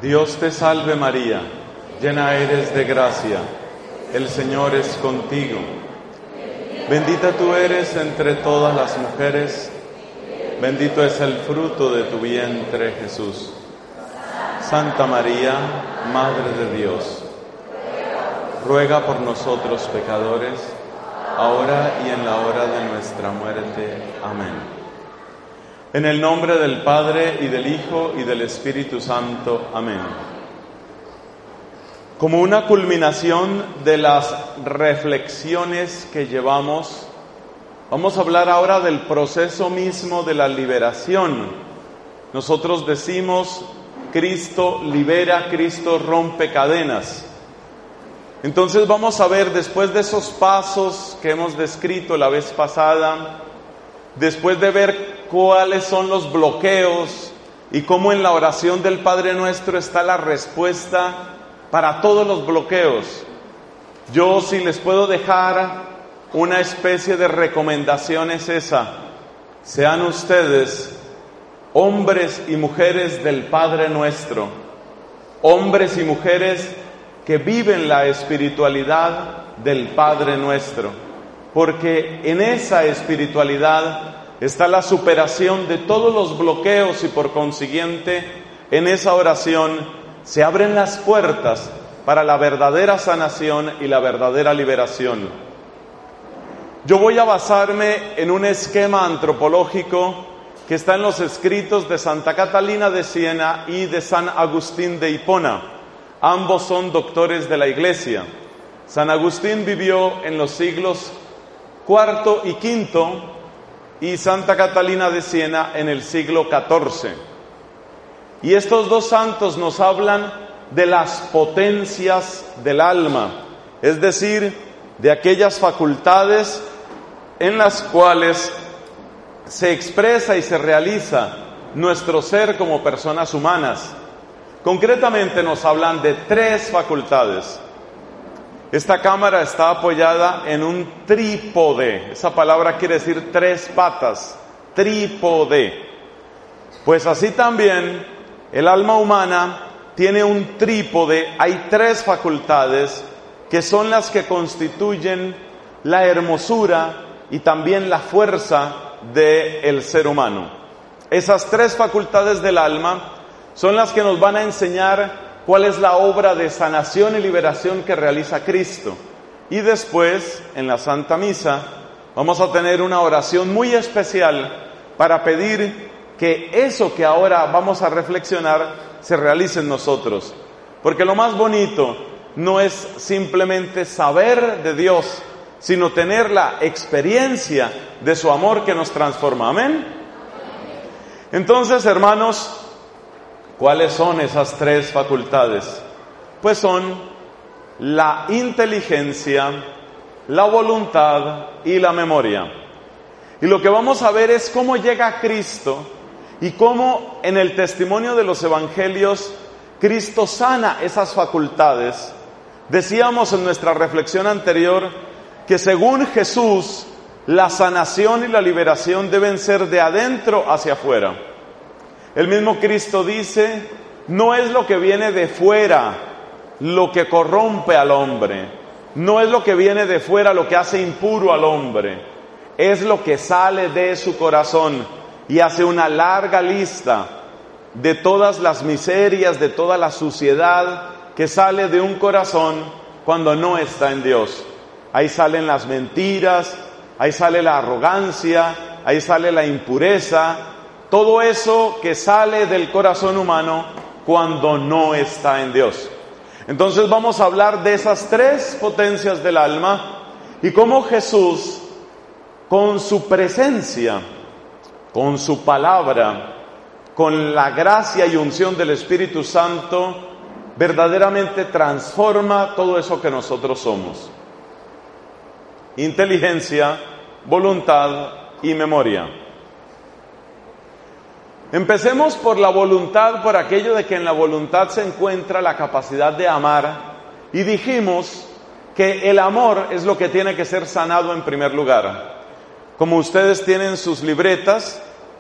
Dios te salve María, llena eres de gracia, el Señor es contigo. Bendita tú eres entre todas las mujeres, bendito es el fruto de tu vientre Jesús. Santa María, Madre de Dios, ruega por nosotros pecadores, ahora y en la hora de nuestra muerte. Amén. En el nombre del Padre, y del Hijo, y del Espíritu Santo. Amén. Como una culminación de las reflexiones que llevamos, vamos a hablar ahora del proceso mismo de la liberación. Nosotros decimos, Cristo libera, Cristo rompe cadenas. Entonces vamos a ver, después de esos pasos que hemos descrito la vez pasada, después de ver cuáles son los bloqueos y cómo en la oración del Padre Nuestro está la respuesta para todos los bloqueos. Yo, si les puedo dejar una especie de recomendación, es esa: sean ustedes hombres y mujeres del Padre Nuestro, hombres y mujeres que viven la espiritualidad del Padre Nuestro, porque en esa espiritualidad está la superación de todos los bloqueos y por consiguiente en esa oración se abren las puertas para la verdadera sanación y la verdadera liberación. Yo voy a basarme en un esquema antropológico que está en los escritos de Santa Catalina de Siena y de San Agustín de Hipona. Ambos son doctores de la Iglesia. San Agustín vivió en los siglos IV y V y Santa Catalina de Siena en el siglo XIV. Y estos dos santos nos hablan de las potencias del alma, es decir, de aquellas facultades en las cuales se expresa y se realiza nuestro ser como personas humanas. Concretamente nos hablan de tres facultades. Esta cámara está apoyada en un trípode. Esa palabra quiere decir tres patas, trípode. Pues así también el alma humana tiene un trípode. Hay tres facultades que son las que constituyen la hermosura y también la fuerza del ser humano. Esas tres facultades del alma son las que nos van a enseñar cuál es la obra de sanación y liberación que realiza Cristo. Y después, en la Santa Misa, vamos a tener una oración muy especial para pedir que eso que ahora vamos a reflexionar se realice en nosotros. Porque lo más bonito no es simplemente saber de Dios, sino tener la experiencia de su amor que nos transforma. Amén. Entonces, hermanos, ¿cuáles son esas tres facultades? Pues son la inteligencia, la voluntad y la memoria. Y lo que vamos a ver es cómo llega Cristo y cómo en el testimonio de los evangelios Cristo sana esas facultades. Decíamos en nuestra reflexión anterior que según Jesús la sanación y la liberación deben ser de adentro hacia afuera. El mismo Cristo dice, no es lo que viene de fuera lo que corrompe al hombre, no es lo que viene de fuera lo que hace impuro al hombre, es lo que sale de su corazón. Y hace una larga lista de todas las miserias, de toda la suciedad que sale de un corazón cuando no está en Dios. Ahí salen las mentiras, ahí sale la arrogancia, ahí sale la impureza, todo eso que sale del corazón humano cuando no está en Dios. Entonces vamos a hablar de esas tres potencias del alma y cómo Jesús, con su presencia, con su palabra, con la gracia y unción del Espíritu Santo, verdaderamente transforma todo eso que nosotros somos. Inteligencia, voluntad y memoria. Empecemos por la voluntad, por aquello de que en la voluntad se encuentra la capacidad de amar, y dijimos que el amor es lo que tiene que ser sanado en primer lugar. Como ustedes tienen sus libretas,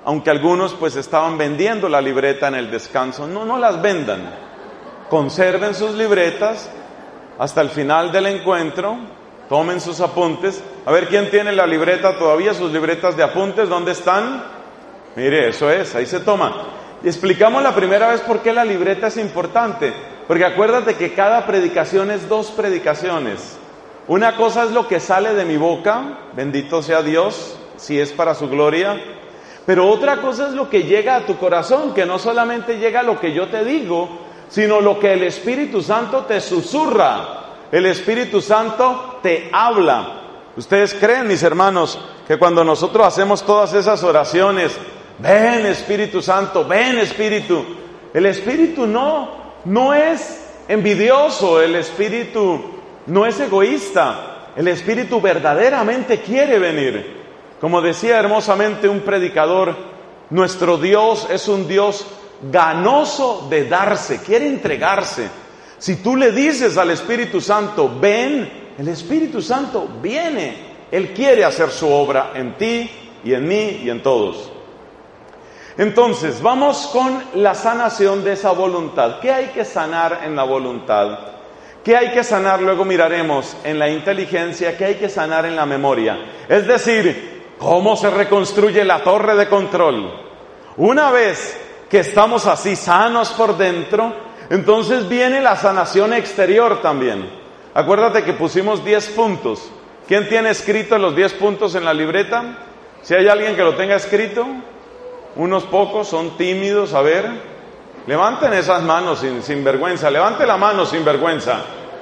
aunque algunos pues estaban vendiendo la libreta en el descanso. No las vendan, conserven sus libretas hasta el final del encuentro, tomen sus apuntes. A ver, ¿quién tiene la libreta todavía? Sus libretas de apuntes, ¿dónde están? Mire, eso es, ahí se toma. Y explicamos la primera vez por qué la libreta es importante, porque acuérdate que cada predicación es 2 predicaciones. Una cosa es lo que sale de mi boca, bendito sea Dios, si es para su gloria, pero otra cosa es lo que llega a tu corazón, que no solamente llega lo que yo te digo, sino lo que el Espíritu Santo te susurra, el Espíritu Santo te habla. ¿Ustedes creen, mis hermanos, que cuando nosotros hacemos todas esas oraciones, ven Espíritu Santo, ven Espíritu, el Espíritu no es envidioso, el Espíritu no es egoísta, el Espíritu verdaderamente quiere venir? Como decía hermosamente un predicador, nuestro Dios es un Dios ganoso de darse, quiere entregarse. Si tú le dices al Espíritu Santo, ven, el Espíritu Santo viene. Él quiere hacer su obra en ti y en mí y en todos. Entonces, vamos con la sanación de esa voluntad. ¿Qué hay que sanar en la voluntad? ¿Qué hay que sanar? Luego miraremos en la inteligencia. ¿Qué hay que sanar en la memoria? Es decir, ¿cómo se reconstruye la torre de control? Una vez que estamos así sanos por dentro, entonces viene la sanación exterior también. Acuérdate que pusimos 10 puntos. ¿Quién tiene escrito los 10 puntos en la libreta? Si hay alguien que lo tenga escrito, unos pocos son tímidos. A ver, levanten esas manos sin vergüenza. Levante la mano sin vergüenza.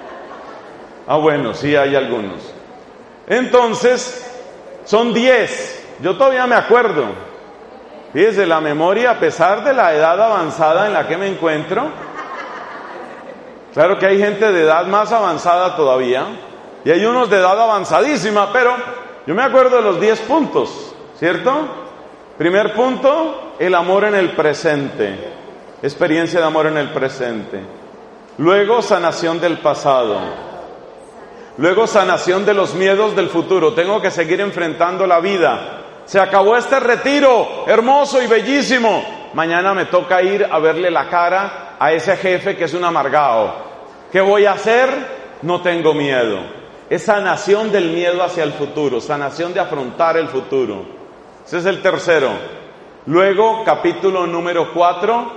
Ah, bueno, sí hay algunos. Entonces, son 10. Yo todavía me acuerdo. Fíjese, la memoria, a pesar de la edad avanzada en la que me encuentro, claro que hay gente de edad más avanzada todavía, y hay unos de edad avanzadísima, pero yo me acuerdo de los 10 puntos, ¿cierto? Primer punto, el amor en el presente, experiencia de amor en el presente. Luego, sanación del pasado. Luego, sanación de los miedos del futuro. Tengo que seguir enfrentando la vida. Se acabó este retiro, hermoso y bellísimo. Mañana me toca ir a verle la cara a ese jefe que es un amargado. ¿Qué voy a hacer? No tengo miedo. Es sanación del miedo hacia el futuro, sanación de afrontar el futuro. Ese es el tercero. Luego, capítulo número 4,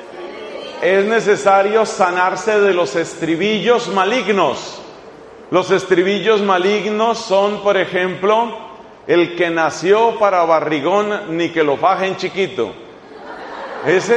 es necesario sanarse de los estribillos malignos. Los estribillos malignos son, por ejemplo, el que nació para barrigón, ni que lo fajen chiquito. Ese,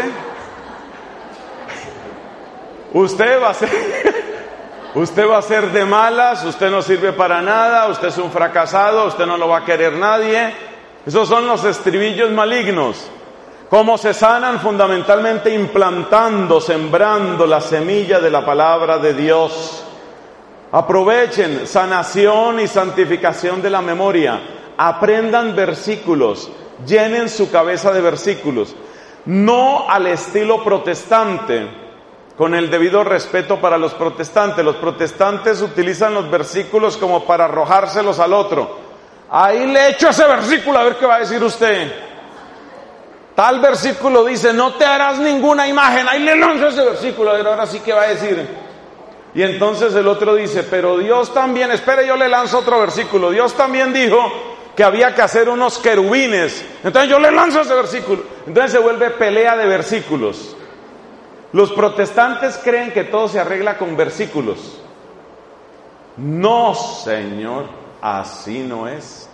usted va a ser de malas, usted no sirve para nada, usted es un fracasado, usted no lo va a querer nadie. Esos son los estribillos malignos. ¿Cómo se sanan? Fundamentalmente implantando, sembrando la semilla de la palabra de Dios. Aprovechen sanación y santificación de la memoria. Aprendan versículos, llenen su cabeza de versículos. No al estilo protestante, con el debido respeto para los protestantes. Los protestantes utilizan los versículos como para arrojárselos al otro. Ahí le echo ese versículo a ver qué va a decir usted. Tal versículo dice, no te harás ninguna imagen. Ahí le lanzo ese versículo, a ver ahora sí qué va a decir. Y entonces el otro dice, pero Dios también, espere, yo le lanzo otro versículo. Dios también dijo que había que hacer unos querubines. Entonces yo le lanzo ese versículo. Entonces se vuelve pelea de versículos. Los protestantes creen que todo se arregla con versículos. No, Señor, así no es.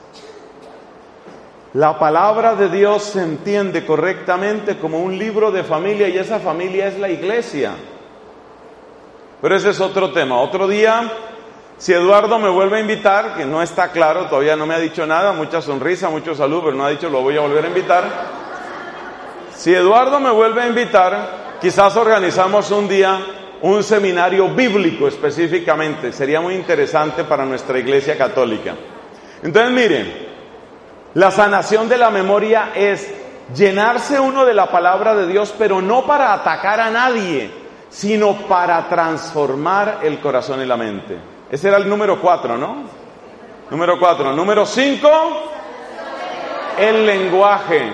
La palabra de Dios se entiende correctamente como un libro de familia, y esa familia es la iglesia. Pero ese es otro tema. Otro día, si Eduardo me vuelve a invitar, que no está claro, todavía no me ha dicho nada, mucha sonrisa, mucho salud, pero no ha dicho lo voy a volver a invitar. Si Eduardo me vuelve a invitar, quizás organizamos un día un seminario bíblico específicamente. Sería muy interesante para nuestra iglesia católica. Entonces miren, la sanación de la memoria es llenarse uno de la palabra de Dios, pero no para atacar a nadie, sino para transformar el corazón y la mente. Ese era el número 4, ¿no? Número 4. Número 5, el lenguaje.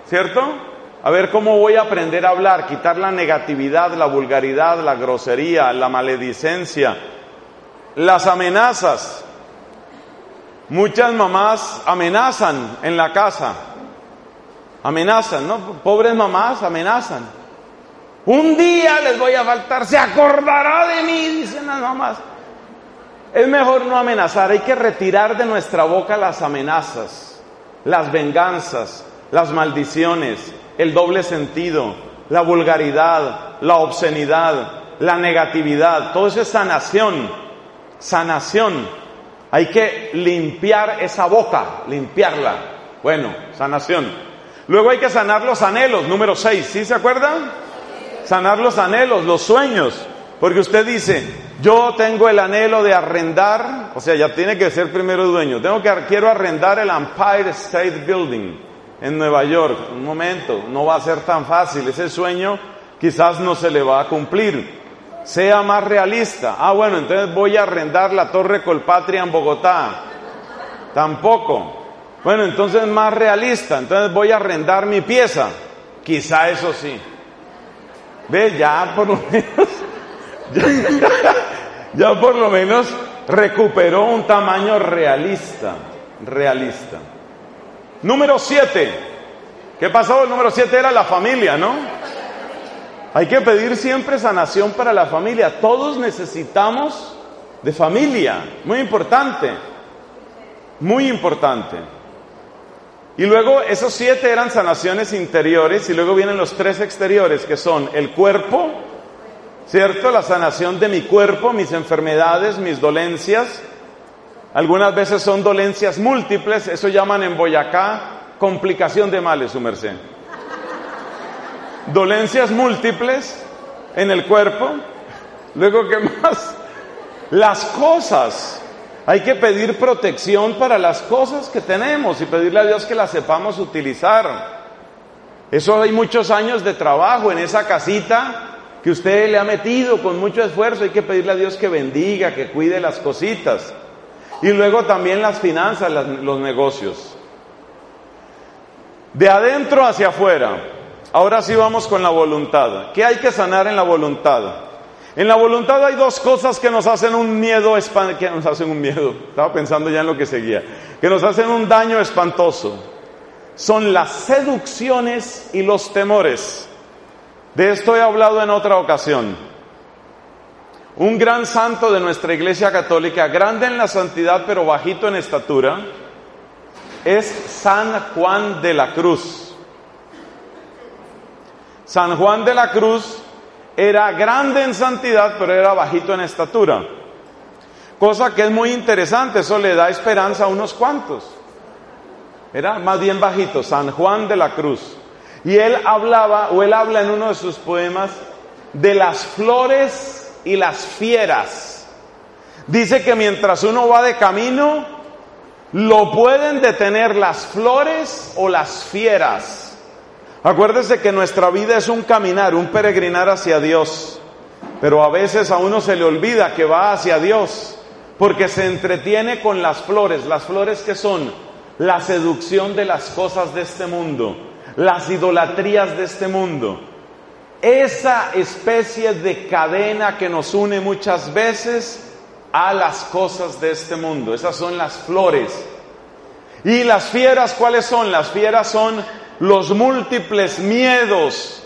¿cierto? A ver cómo voy a aprender a hablar, quitar la negatividad, la vulgaridad, la grosería, la maledicencia, las amenazas. Muchas mamás amenazan en la casa. Amenazan, ¿no? Pobres mamás amenazan. Un día les voy a faltar, se acordará de mí, dicen las mamás. Es mejor no amenazar, hay que retirar de nuestra boca las amenazas, las venganzas, las maldiciones, el doble sentido, la vulgaridad, la obscenidad, la negatividad. Todo eso es sanación, sanación. Hay que limpiar esa boca, limpiarla. Bueno, sanación. Luego hay que sanar los anhelos, número 6, ¿sí se acuerdan? Sanar los anhelos, los sueños. Porque usted dice, yo tengo el anhelo de arrendar, o sea, ya tiene que ser primero dueño. Quiero arrendar el Empire State Building en Nueva York. Un momento, no va a ser tan fácil. Ese sueño quizás no se le va a cumplir. Sea más realista. Bueno, entonces voy a arrendar la Torre Colpatria en Bogotá. Tampoco. Bueno, entonces más realista. Entonces voy a arrendar mi pieza. Quizá eso sí. ¿Ve? Ya por lo menos... ya por lo menos recuperó un tamaño realista. Realista. Número 7. ¿Qué pasó? El número 7 era la familia, ¿no? Hay que pedir siempre sanación para la familia. Todos necesitamos de familia. Muy importante. Muy importante. Y luego esos 7 eran sanaciones interiores y luego vienen los 3 exteriores que son el cuerpo, ¿cierto? La sanación de mi cuerpo, mis enfermedades, mis dolencias. Algunas veces son dolencias múltiples, eso llaman en Boyacá complicación de males, su merced. Dolencias múltiples en el cuerpo. Luego, ¿qué más? Las cosas. Hay que pedir protección para las cosas que tenemos y pedirle a Dios que las sepamos utilizar. Eso hay muchos años de trabajo en esa casita que usted le ha metido con mucho esfuerzo. Hay que pedirle a Dios que bendiga, que cuide las cositas. Y luego también las finanzas, los negocios. De adentro hacia afuera. Ahora sí vamos con la voluntad. ¿Qué hay que sanar en la voluntad? En la voluntad hay 2 cosas que nos hacen un miedo, que nos hacen un miedo. Estaba pensando ya en lo que seguía. Que nos hacen un daño espantoso. Son las seducciones y los temores. De esto he hablado en otra ocasión. Un gran santo de nuestra Iglesia Católica, grande en la santidad pero bajito en estatura, es San Juan de la Cruz. San Juan de la Cruz era grande en santidad, pero era bajito en estatura. Cosa que es muy interesante, eso le da esperanza a unos cuantos. Era más bien bajito, San Juan de la Cruz. Y él habla en uno de sus poemas de las flores y las fieras. Dice que mientras uno va de camino, lo pueden detener las flores o las fieras. Acuérdese que nuestra vida es un caminar, un peregrinar hacia Dios. Pero a veces a uno se le olvida que va hacia Dios, porque se entretiene con las flores. ¿Las flores qué son? La seducción de las cosas de este mundo, las idolatrías de este mundo. Esa especie de cadena que nos une muchas veces a las cosas de este mundo. Esas son las flores. ¿Y las fieras cuáles son? Las fieras son los múltiples miedos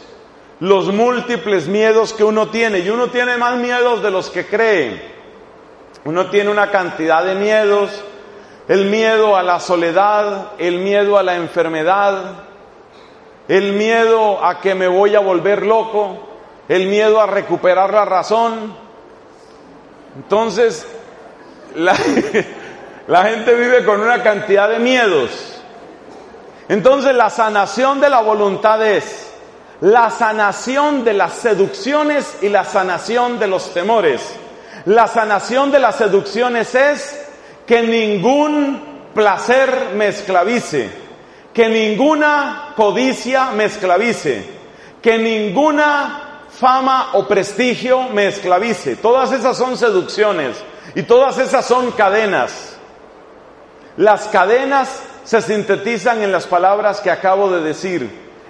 que uno tiene, y uno tiene más miedos de los que cree. Uno tiene una cantidad de miedos: el miedo a la soledad, el miedo a la enfermedad, el miedo a que me voy a volver loco, el miedo a recuperar la razón. Entonces, la gente vive con una cantidad de miedos. Entonces la sanación de la voluntad es la sanación de las seducciones y la sanación de los temores. La sanación de las seducciones es que ningún placer me esclavice, que ninguna codicia me esclavice, que ninguna fama o prestigio me esclavice. Todas esas son seducciones y todas esas son cadenas. Las cadenas se sintetizan en las palabras que acabo de decir.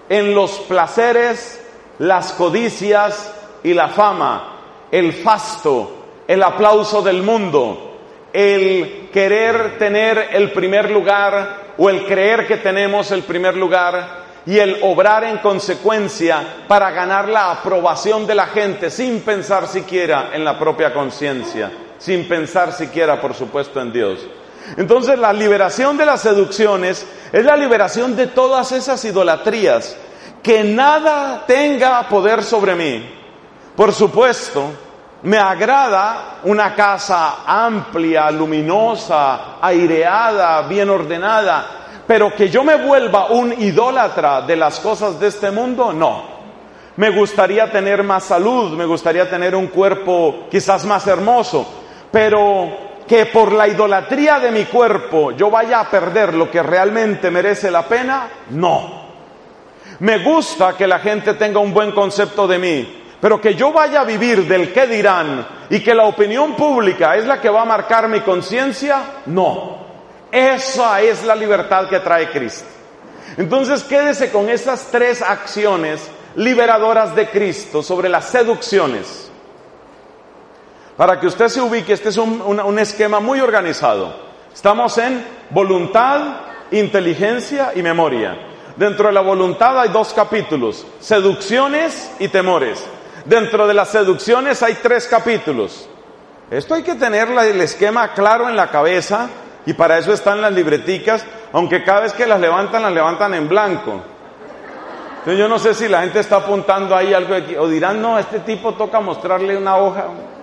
en los placeres, las codicias y la fama, el fasto, el aplauso del mundo, el querer tener el primer lugar o el creer que tenemos el primer lugar y el obrar en consecuencia para ganar la aprobación de la gente sin pensar siquiera en la propia conciencia, sin pensar siquiera, por supuesto, en Dios. Entonces, la liberación de las seducciones es la liberación de todas esas idolatrías, que nada tenga poder sobre mí. Por supuesto, me agrada una casa amplia, luminosa, aireada, bien ordenada, pero que yo me vuelva un idólatra de las cosas de este mundo, no. Me gustaría tener más salud, me gustaría tener un cuerpo quizás más hermoso, pero que por la idolatría de mi cuerpo yo vaya a perder lo que realmente merece la pena, no. Me gusta que la gente tenga un buen concepto de mí, pero que yo vaya a vivir del qué dirán y que la opinión pública es la que va a marcar mi conciencia, no. Esa es la libertad que trae Cristo. Entonces quédese con esas tres acciones liberadoras de Cristo sobre las seducciones. Para que usted se ubique, este es un esquema muy organizado. Estamos en voluntad, inteligencia y memoria. Dentro de la voluntad hay 2 capítulos, seducciones y temores. Dentro de las seducciones hay 3 capítulos. Esto hay que tener el esquema claro en la cabeza, y para eso están las libreticas, aunque cada vez que las levantan en blanco. Entonces yo no sé si la gente está apuntando ahí algo aquí, o dirán, no, a este tipo toca mostrarle una hoja.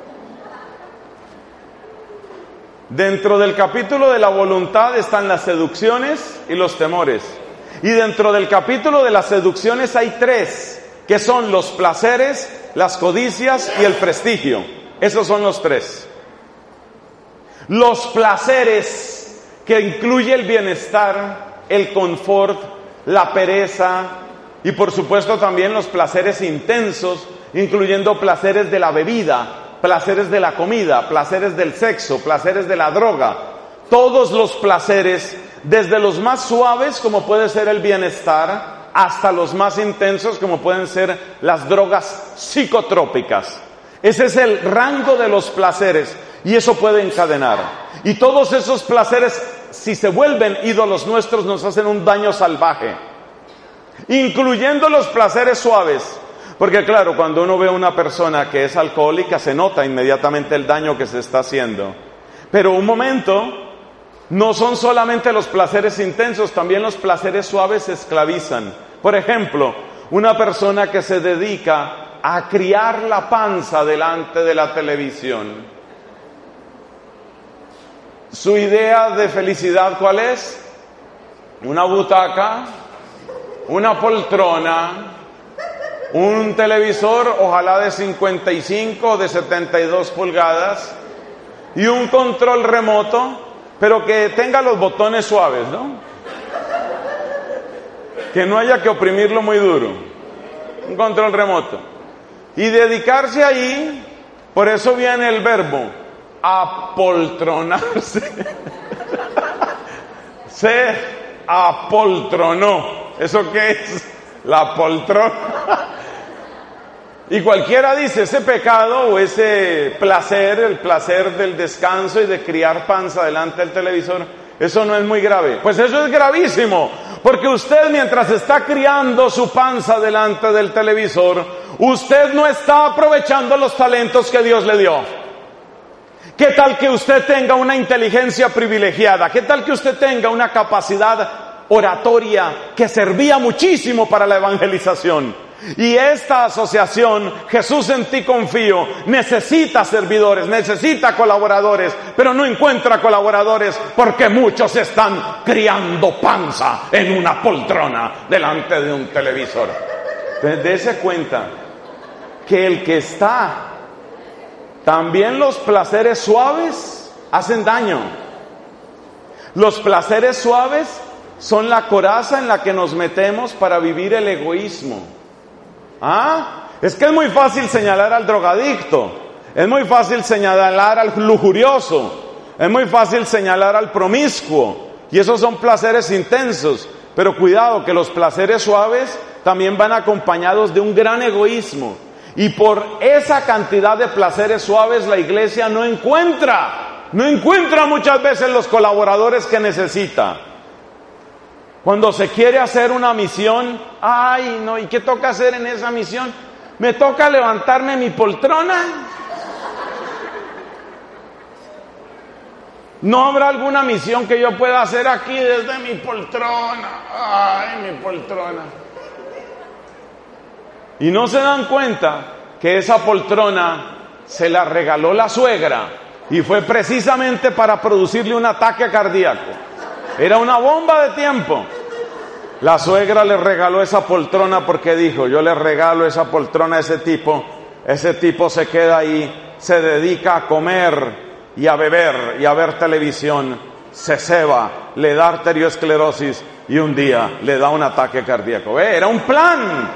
Dentro del capítulo de la voluntad están las seducciones y los temores. Y dentro del capítulo de las seducciones hay 3, que son los placeres, las codicias y el prestigio. Esos son los 3. Los placeres, que incluye el bienestar, el confort, la pereza y por supuesto también los placeres intensos, incluyendo placeres de la bebida, placeres de la comida, placeres del sexo, placeres de la droga. Todos los placeres, desde los más suaves como puede ser el bienestar, hasta los más intensos como pueden ser las drogas psicotrópicas. Ese es el rango de los placeres y eso puede encadenar. Y todos esos placeres, si se vuelven ídolos nuestros, nos hacen un daño salvaje, incluyendo los placeres suaves. Porque claro, cuando uno ve a una persona que es alcohólica, se nota inmediatamente el daño que se está haciendo. Pero un momento, no son solamente los placeres intensos, también los placeres suaves se esclavizan. Por ejemplo, una persona que se dedica a criar la panza delante de la televisión. ¿Su idea de felicidad cuál es? Una butaca, una poltrona, un televisor, ojalá de 55 o de 72 pulgadas, y un control remoto, pero que tenga los botones suaves, ¿no? Que no haya que oprimirlo muy duro. Un control remoto. Y dedicarse ahí, por eso viene el verbo, apoltronarse. Se apoltronó. ¿Eso qué es? La poltrona. Y cualquiera dice, ese pecado o ese placer, el placer del descanso y de criar panza delante del televisor, eso no es muy grave. Pues eso es gravísimo, porque usted mientras está criando su panza delante del televisor, usted no está aprovechando los talentos que Dios le dio. ¿Qué tal que usted tenga una inteligencia privilegiada? ¿Qué tal que usted tenga una capacidad oratoria que servía muchísimo para la evangelización? Y esta asociación, Jesús en ti confío, necesita servidores, necesita colaboradores, pero no encuentra colaboradores porque muchos están criando panza en una poltrona delante de un televisor. Entonces, dése cuenta que el que está, también los placeres suaves hacen daño. Los placeres suaves son la coraza en la que nos metemos para vivir el egoísmo. Es que es muy fácil señalar al drogadicto, es muy fácil señalar al lujurioso, es muy fácil señalar al promiscuo, y esos son placeres intensos, pero cuidado que los placeres suaves también van acompañados de un gran egoísmo. Y por esa cantidad de placeres suaves la iglesia no encuentra muchas veces los colaboradores que necesita. Cuando se quiere hacer una misión, ay no, ¿y qué toca hacer en esa misión? Me toca levantarme mi poltrona. ¿No habrá alguna misión que yo pueda hacer aquí desde mi poltrona? Ay, mi poltrona. Y no se dan cuenta que esa poltrona se la regaló la suegra y fue precisamente para producirle un ataque cardíaco. Era una bomba de tiempo. La suegra le regaló esa poltrona porque dijo, yo le regalo esa poltrona a ese tipo se queda ahí, se dedica a comer y a beber y a ver televisión, se ceba, le da arteriosclerosis y un día le da un ataque cardíaco. Era un plan,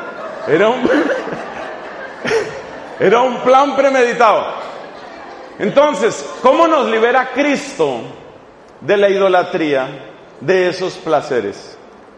era un plan premeditado. Entonces, ¿cómo nos libera Cristo de la idolatría, de esos placeres?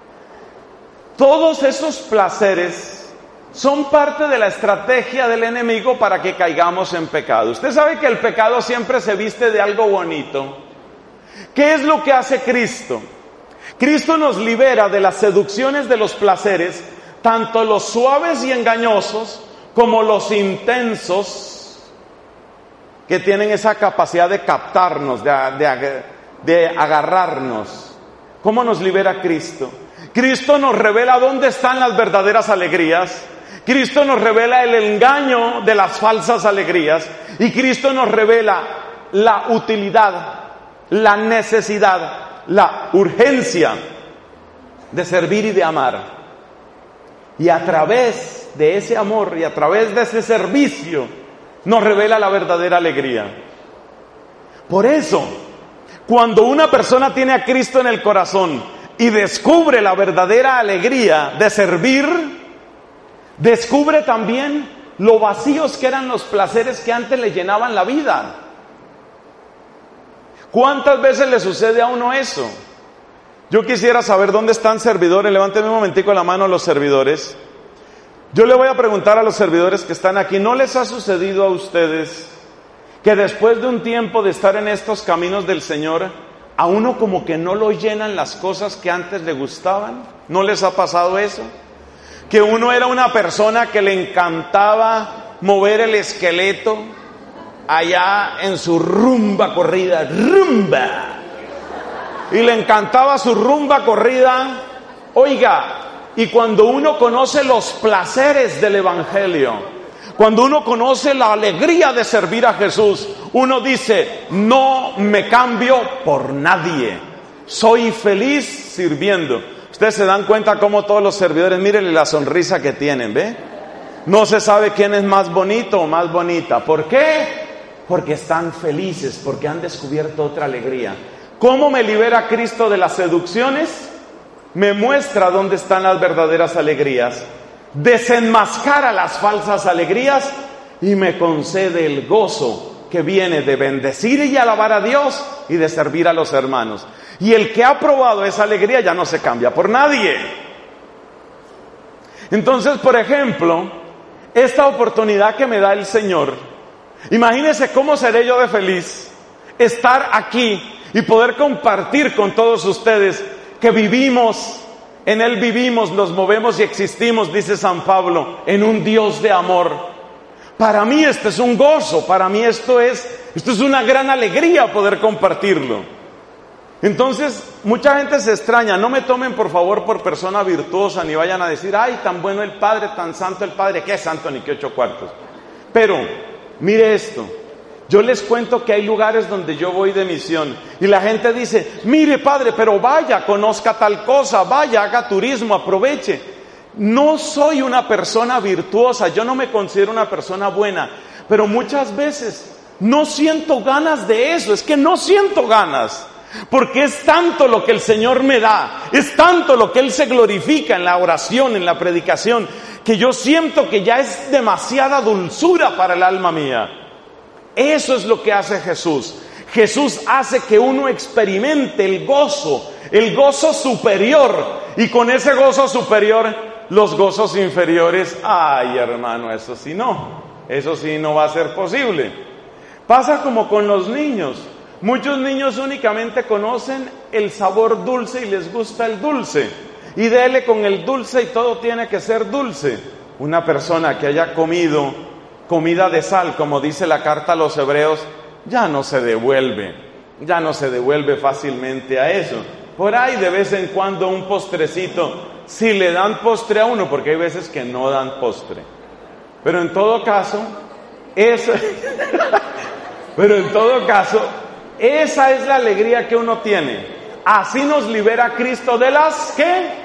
Todos esos placeres son parte de la estrategia del enemigo para que caigamos en pecado. Usted sabe que el pecado siempre se viste de algo bonito. ¿Qué es lo que hace Cristo? Cristo nos libera de las seducciones de los placeres, tanto los suaves y engañosos como los intensos, que tienen esa capacidad de captarnos, de agarrarnos. ¿Cómo nos libera Cristo? Cristo nos revela dónde están las verdaderas alegrías. Cristo nos revela el engaño de las falsas alegrías. Y Cristo nos revela la utilidad, la necesidad, la urgencia de servir y de amar. Y a través de ese amor y a través de ese servicio nos revela la verdadera alegría. Por eso, cuando una persona tiene a Cristo en el corazón y descubre la verdadera alegría de servir, descubre también lo vacíos que eran los placeres que antes le llenaban la vida. ¿Cuántas veces le sucede a uno eso? Yo quisiera saber dónde están servidores. Levánteme un momentico la mano a los servidores. Yo le voy a preguntar a los servidores que están aquí, ¿no les ha sucedido a ustedes que después de un tiempo de estar en estos caminos del Señor, a uno como que no lo llenan las cosas que antes le gustaban? ¿No les ha pasado eso? Que uno era una persona que le encantaba mover el esqueleto allá en su rumba corrida, rumba. Y le encantaba su rumba corrida. Oiga, y cuando uno conoce los placeres del Evangelio, cuando uno conoce la alegría de servir a Jesús, uno dice, no me cambio por nadie, soy feliz sirviendo. Ustedes se dan cuenta cómo todos los servidores, mírenle la sonrisa que tienen, ¿ve? No se sabe quién es más bonito o más bonita. ¿Por qué? Porque están felices, porque han descubierto otra alegría. ¿Cómo me libera Cristo de las seducciones? Me muestra dónde están las verdaderas alegrías, desenmascara las falsas alegrías y me concede el gozo que viene de bendecir y alabar a Dios y de servir a los hermanos. Y el que ha probado esa alegría ya no se cambia por nadie. Entonces, por ejemplo, esta oportunidad que me da el Señor, imagínense cómo seré yo de feliz estar aquí y poder compartir con todos ustedes que vivimos, en Él vivimos, nos movemos y existimos, dice San Pablo, en un Dios de amor. Para mí esto es un gozo, para mí esto es una gran alegría poder compartirlo. Entonces, mucha gente se extraña. No me tomen por favor por persona virtuosa, ni vayan a decir, ay, tan bueno el Padre, tan santo el Padre. ¿Qué santo ni qué 8 cuartos? Pero, mire esto. Yo les cuento que hay lugares donde yo voy de misión y la gente dice, mire Padre, pero vaya, conozca tal cosa, vaya, haga turismo, aproveche. No soy una persona virtuosa, yo no me considero una persona buena, pero muchas veces no siento ganas de eso, es que no siento ganas. Porque es tanto lo que el Señor me da, es tanto lo que Él se glorifica en la oración, en la predicación, que yo siento que ya es demasiada dulzura para el alma mía. Eso es lo que hace Jesús. Jesús hace que uno experimente el gozo superior, y con ese gozo superior Los gozos inferiores, ay hermano, eso sí no va a ser posible. Pasa como con los niños. Muchos niños únicamente conocen el sabor dulce y les gusta el dulce. Y dele con el dulce y todo tiene que ser dulce. Una persona que haya comido comida de sal, como dice la carta a los Hebreos, ya no se devuelve fácilmente a eso. Por ahí de vez en cuando un postrecito, si le dan postre a uno, porque hay veces que no dan postre. Pero en todo caso, esa es la alegría que uno tiene. Así nos libera Cristo de las ¿qué?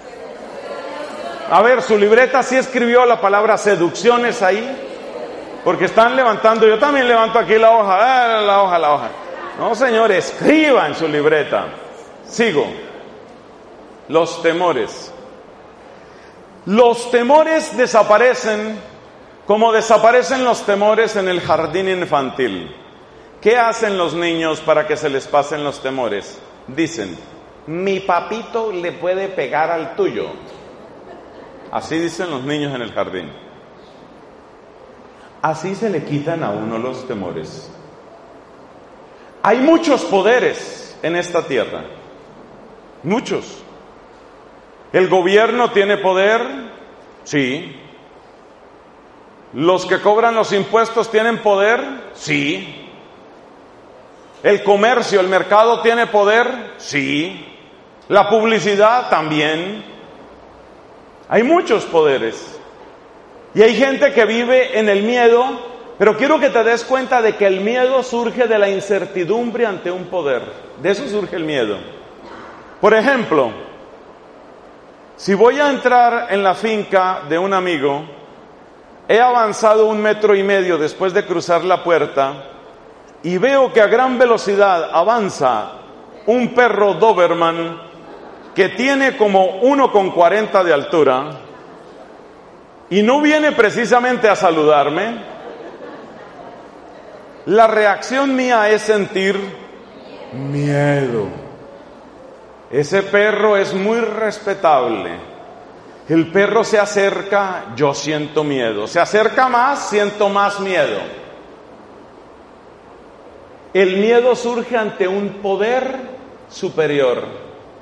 A ver, su libreta sí escribió la palabra seducciones ahí, porque están levantando, yo también levanto aquí la hoja. No, señor, escriba en su libreta. Sigo. Los temores. Los temores desaparecen como desaparecen los temores en el jardín infantil. ¿Qué hacen los niños para que se les pasen los temores? Dicen, mi papito le puede pegar al tuyo. Así dicen los niños en el jardín. Así se le quitan a uno los temores. Hay muchos poderes en esta tierra. Muchos. ¿El gobierno tiene poder? Sí. ¿Los que cobran los impuestos tienen poder? Sí. ¿El comercio, el mercado tiene poder? Sí. ¿La publicidad? También. Hay muchos poderes. Y hay gente que vive en el miedo, pero quiero que te des cuenta de que el miedo surge de la incertidumbre ante un poder. De eso surge el miedo. Por ejemplo, si voy a entrar en la finca de un amigo, he avanzado 1,5 metros después de cruzar la puerta y veo que a gran velocidad avanza un perro Doberman que tiene como 1,40 de altura y no viene precisamente a saludarme, la reacción mía es sentir miedo. Ese perro es muy respetable. El perro se acerca, yo siento miedo. Se acerca más, siento más miedo. El miedo surge ante un poder superior.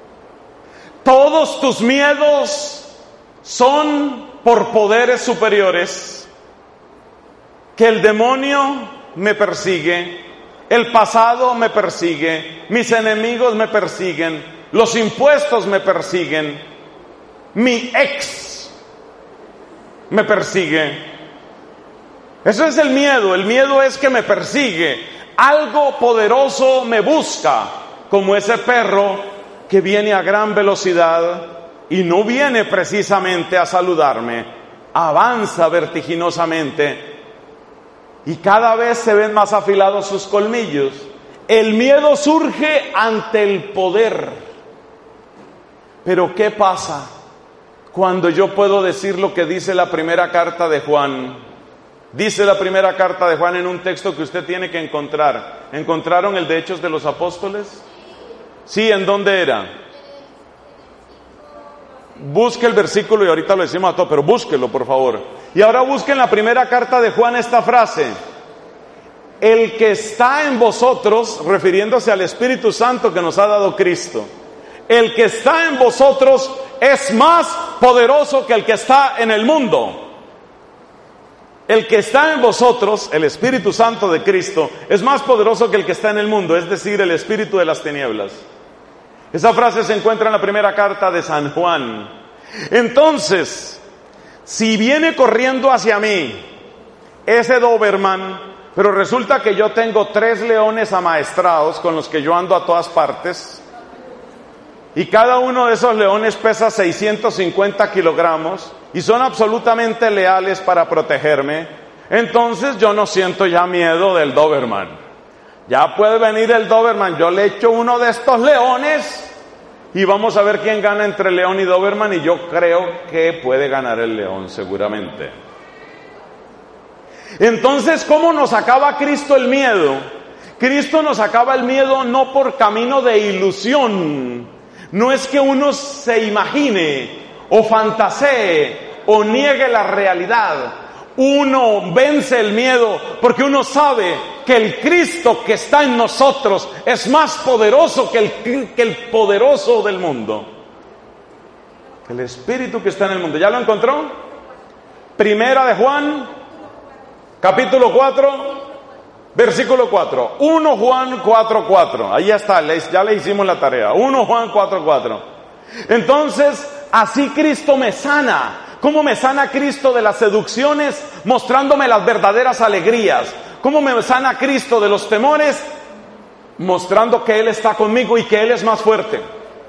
Todos tus miedos son por poderes superiores. Que el demonio me persigue, el pasado me persigue, mis enemigos me persiguen, los impuestos me persiguen, mi ex me persigue. Eso es el miedo es que me persigue, algo poderoso me busca, como ese perro que viene a gran velocidad y no viene precisamente a saludarme, avanza vertiginosamente y cada vez se ven más afilados sus colmillos. El miedo surge ante el poder. Pero ¿qué pasa cuando yo puedo decir lo que dice la primera carta de Juan? Dice la primera carta de Juan en un texto que usted tiene que encontrar. ¿Encontraron el de Hechos de los Apóstoles? Sí, ¿en dónde era? Busque el versículo y ahorita lo decimos a todos, pero búsquelo por favor. Y ahora busquen la primera carta de Juan esta frase. El que está en vosotros, refiriéndose al Espíritu Santo que nos ha dado Cristo. El que está en vosotros es más poderoso que el que está en el mundo. El que está en vosotros, el Espíritu Santo de Cristo, es más poderoso que el que está en el mundo, es decir, el espíritu de las tinieblas. Esa frase se encuentra en la primera carta de San Juan. Entonces, si viene corriendo hacia mí ese Doberman, pero resulta que yo tengo 3 leones amaestrados con los que yo ando a todas partes, y cada uno de esos leones pesa 650 kilogramos y son absolutamente leales para protegerme, entonces yo no siento ya miedo del Doberman. Ya puede venir el Doberman, yo le echo uno de estos leones y vamos a ver quién gana entre león y Doberman, y yo creo que puede ganar el león seguramente. Entonces, ¿cómo nos acaba Cristo el miedo? Cristo nos acaba el miedo no por camino de ilusión. No es que uno se imagine o fantasee o niegue la realidad, uno vence el miedo porque uno sabe que el Cristo que está en nosotros es más poderoso que el poderoso del mundo. El Espíritu que está en el mundo. ¿Ya lo encontró? Primera de Juan, capítulo 4, versículo 4. 1 Juan 4:4. Ahí está, ya le hicimos la tarea. 1 Juan 4:4. Entonces, así Cristo me sana. ¿Cómo me sana Cristo de las seducciones? Mostrándome las verdaderas alegrías. ¿Cómo me sana Cristo de los temores? Mostrando que Él está conmigo y que Él es más fuerte.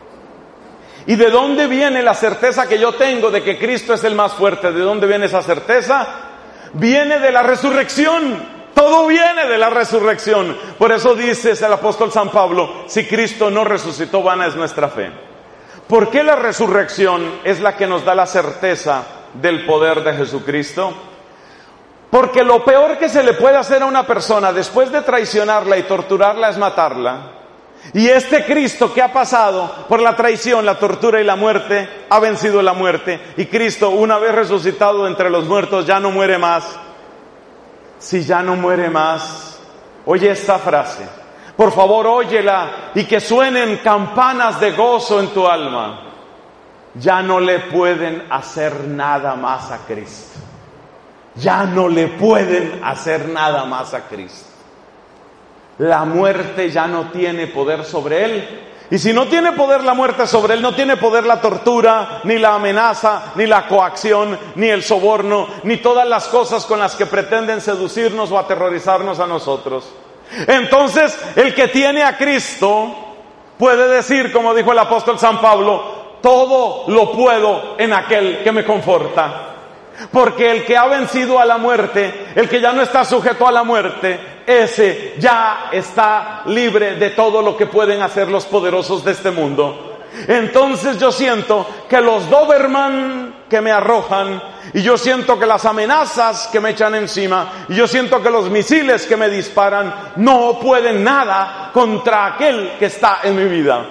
¿Y de dónde viene la certeza que yo tengo de que Cristo es el más fuerte? ¿De dónde viene esa certeza? Viene de la resurrección. Todo viene de la resurrección. Por eso dice el apóstol San Pablo, si Cristo no resucitó, vana es nuestra fe. ¿Por qué la resurrección es la que nos da la certeza del poder de Jesucristo? Porque lo peor que se le puede hacer a una persona después de traicionarla y torturarla es matarla. Y este Cristo que ha pasado por la traición, la tortura y la muerte, ha vencido la muerte. Y Cristo, una vez resucitado entre los muertos, ya no muere más. Si ya no muere más, oye esta frase. Por favor, óyela y que suenen campanas de gozo en tu alma. Ya no le pueden hacer nada más a Cristo. Ya no le pueden hacer nada más a Cristo. La muerte ya no tiene poder sobre Él. Y si no tiene poder la muerte sobre Él, no tiene poder la tortura, ni la amenaza, ni la coacción, ni el soborno, ni todas las cosas con las que pretenden seducirnos o aterrorizarnos a nosotros. Entonces, el que tiene a Cristo puede decir, como dijo el apóstol San Pablo, todo lo puedo en aquel que me conforta. Porque el que ha vencido a la muerte, el que ya no está sujeto a la muerte, ese ya está libre de todo lo que pueden hacer los poderosos de este mundo. Entonces yo siento que los Doberman que me arrojan, y yo siento que las amenazas que me echan encima, y yo siento que los misiles que me disparan, no pueden nada contra aquel que está en mi vida.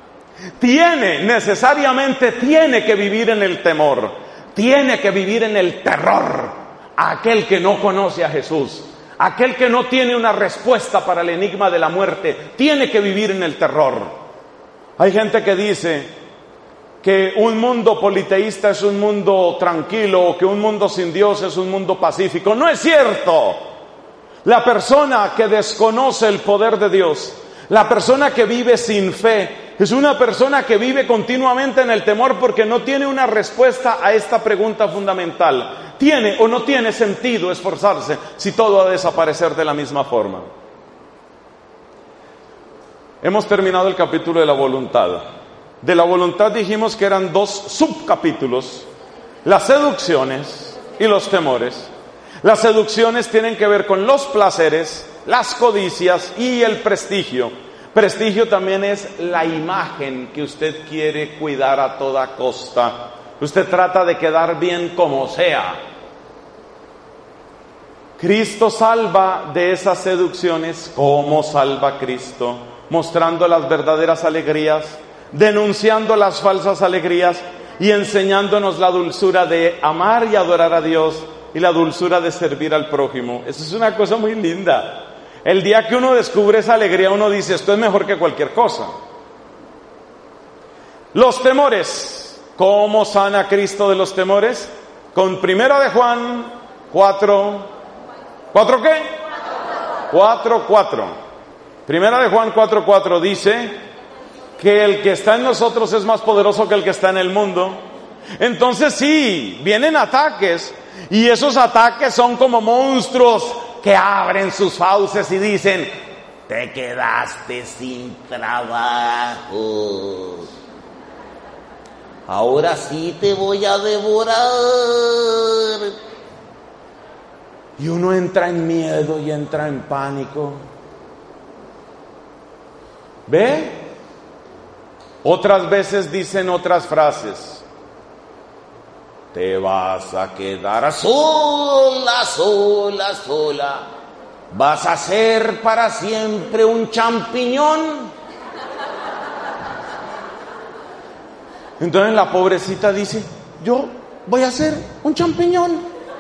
Necesariamente tiene que vivir en el temor, tiene que vivir en el terror, aquel que no conoce a Jesús, aquel que no tiene una respuesta para el enigma de la muerte, tiene que vivir en el terror. Hay gente que dice que un mundo politeísta es un mundo tranquilo, o que un mundo sin Dios es un mundo pacífico. No es cierto. La persona que desconoce el poder de Dios, la persona que vive sin fe, es una persona que vive continuamente en el temor porque no tiene una respuesta a esta pregunta fundamental. ¿Tiene o no tiene sentido esforzarse si todo ha de desaparecer de la misma forma? Hemos terminado el capítulo de la voluntad. De la voluntad dijimos que eran 2 subcapítulos: las seducciones y los temores. Las seducciones tienen que ver con los placeres, las codicias y el prestigio. Prestigio también es la imagen que usted quiere cuidar a toda costa. Usted trata de quedar bien como sea. Cristo salva de esas seducciones. ¿Cómo salva Cristo? Mostrando las verdaderas alegrías, denunciando las falsas alegrías y enseñándonos la dulzura de amar y adorar a Dios y la dulzura de servir al prójimo. Eso es una cosa muy linda. El día que uno descubre esa alegría, uno dice, esto es mejor que cualquier cosa. Los temores. ¿Cómo sana Cristo de los temores? Con 1 de Juan 4. ¿4 qué? 4:4. 1 de Juan 4:4 dice que el que está en nosotros es más poderoso que el que está en el mundo. Entonces sí, vienen ataques, y esos ataques son como monstruos que abren sus fauces y dicen, te quedaste sin trabajo, ahora sí te voy a devorar. Y uno entra en miedo y entra en pánico. ¿Ve? Otras veces dicen otras frases. Te vas a quedar sola, sola, sola. Vas a ser para siempre un champiñón. Entonces la pobrecita dice, yo voy a hacer un champiñón.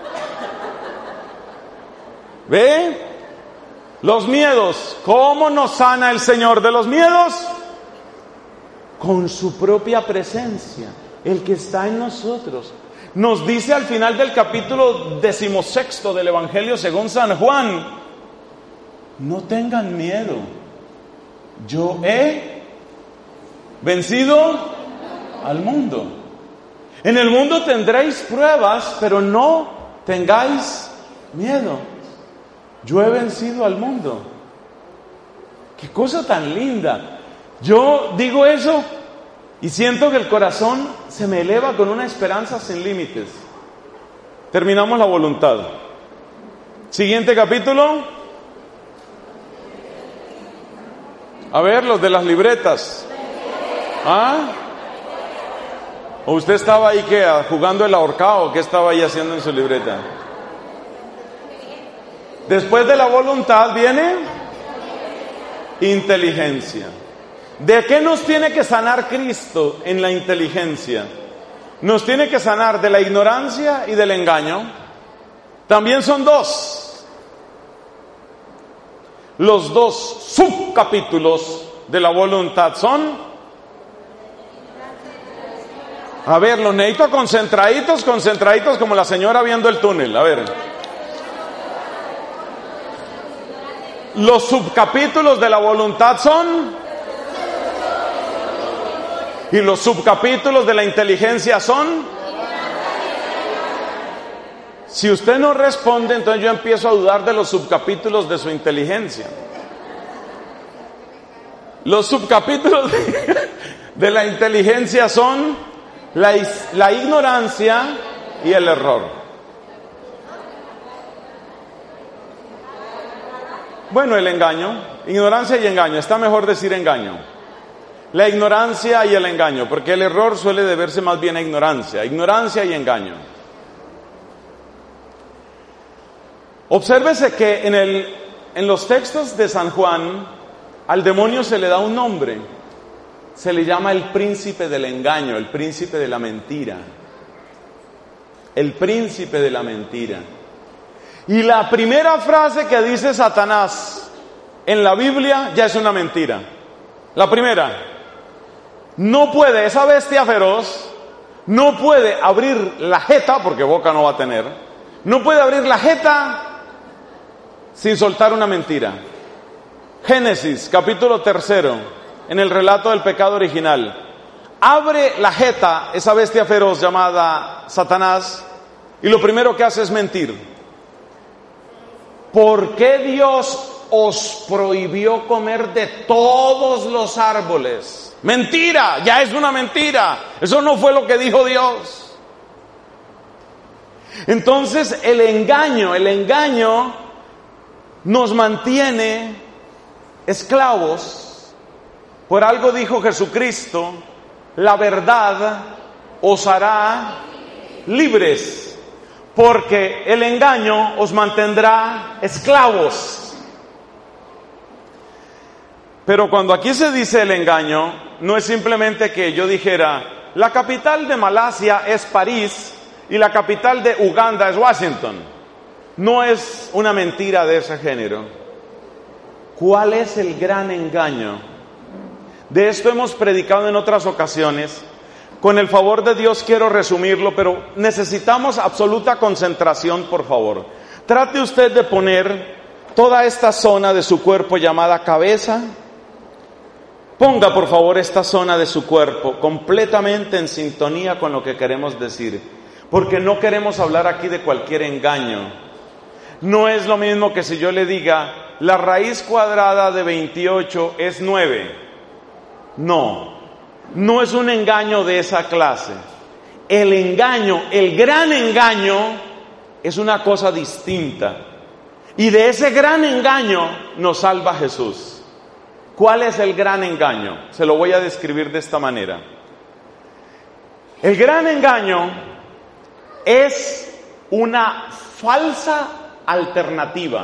¿Ve? Los miedos. ¿Cómo nos sana el Señor de los miedos? Con su propia presencia, el que está en nosotros. Nos dice al final del capítulo 16 del Evangelio según San Juan: no tengan miedo, yo he vencido al mundo. En el mundo tendréis pruebas, pero no tengáis miedo. Yo he vencido al mundo. Qué cosa tan linda. Yo digo eso y siento que el corazón se me eleva con una esperanza sin límites. Terminamos la voluntad. Siguiente capítulo. A ver, los de las libretas. ¿Ah? ¿O usted estaba ahí jugando el ahorcado? ¿Qué estaba ahí haciendo en su libreta? Después de la voluntad viene inteligencia. ¿De qué nos tiene que sanar Cristo en la inteligencia? Nos tiene que sanar de la ignorancia y del engaño. También son dos. Los dos subcapítulos de la voluntad son... A ver, los necesito concentraditos como la señora viendo el túnel. A ver. Los subcapítulos de la voluntad son... Y los subcapítulos de la inteligencia son... Si usted no responde, entonces yo empiezo a dudar de los subcapítulos de su inteligencia. Los subcapítulos de la inteligencia son la ignorancia y el error. Bueno, el engaño, ignorancia y engaño, está mejor decir engaño. La ignorancia y el engaño, porque el error suele deberse más bien a ignorancia y engaño. Obsérvese que en los textos de San Juan, al demonio se le da un nombre. Se le llama el príncipe del engaño, el príncipe de la mentira. El príncipe de la mentira. Y la primera frase que dice Satanás en la Biblia ya es una mentira. La primera. No puede, esa bestia feroz, no puede abrir la jeta, porque boca no va a tener, no puede abrir la jeta sin soltar una mentira. Génesis, capítulo 3, en el relato del pecado original. Abre la jeta, esa bestia feroz llamada Satanás, y lo primero que hace es mentir. ¿Por qué Dios os prohibió comer de todos los árboles? Mentira, ya es una mentira. Eso no fue lo que dijo Dios. Entonces el engaño nos mantiene esclavos. Por algo dijo Jesucristo: la verdad os hará libres, porque el engaño os mantendrá esclavos. Pero cuando aquí se dice el engaño, no es simplemente que yo dijera, la capital de Malasia es París y la capital de Uganda es Washington. No es una mentira de ese género. ¿Cuál es el gran engaño? De esto hemos predicado en otras ocasiones. Con el favor de Dios quiero resumirlo, pero necesitamos absoluta concentración, por favor. Trate usted de poner toda esta zona de su cuerpo llamada cabeza. Ponga, por favor, esta zona de su cuerpo completamente en sintonía con lo que queremos decir, porque no queremos hablar aquí de cualquier engaño. No es lo mismo que si yo le diga, la raíz cuadrada de 28 es 9. No es un engaño de esa clase. El engaño, el gran engaño, es una cosa distinta. Y de ese gran engaño nos salva Jesús. ¿Cuál es el gran engaño? Se lo voy a describir de esta manera. El gran engaño es una falsa alternativa.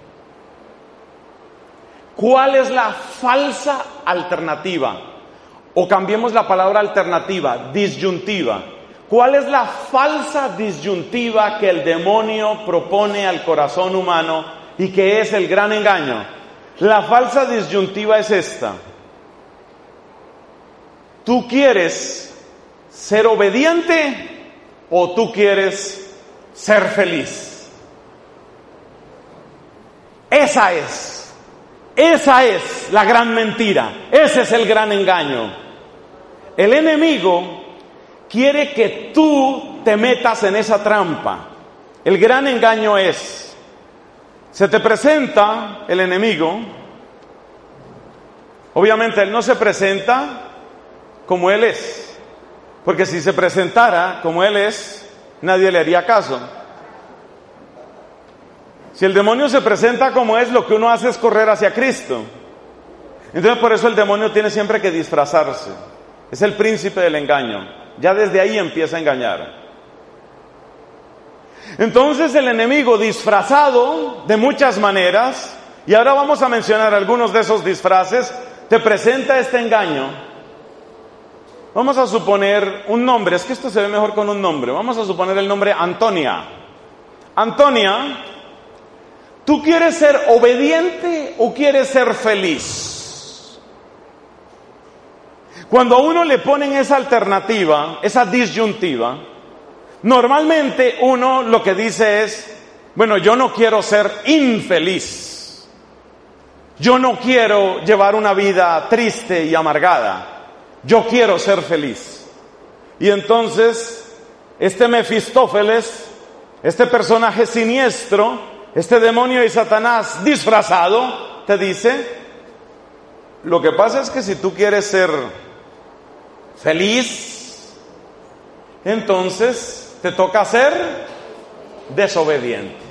¿Cuál es la falsa alternativa? O cambiemos la palabra alternativa, disyuntiva. ¿Cuál es la falsa disyuntiva que el demonio propone al corazón humano y que es el gran engaño? La falsa disyuntiva es esta. ¿Tú quieres ser obediente o tú quieres ser feliz? Esa es la gran mentira. Ese es el gran engaño. El enemigo quiere que tú te metas en esa trampa. El gran engaño es, se te presenta el enemigo, obviamente él no se presenta como él es, porque si se presentara como él es, nadie le haría caso. Si el demonio se presenta como es, lo que uno hace es correr hacia Cristo. Entonces por eso el demonio tiene siempre que disfrazarse. Es el príncipe del engaño. Ya desde ahí empieza a engañar. Entonces el enemigo, disfrazado de muchas maneras, y ahora vamos a mencionar algunos de esos disfraces, te presenta este engaño. Vamos a suponer un nombre, es que esto se ve mejor con un nombre. Vamos a suponer el nombre Antonia. Antonia, ¿tú quieres ser obediente o quieres ser feliz? Cuando a uno le ponen esa alternativa, esa disyuntiva, normalmente uno lo que dice es, bueno, yo no quiero ser infeliz. Yo no quiero llevar una vida triste y amargada. Yo quiero ser feliz. Y entonces, este Mefistófeles, este personaje siniestro, este demonio y Satanás disfrazado, te dice, lo que pasa es que si tú quieres ser feliz, entonces te toca ser desobediente.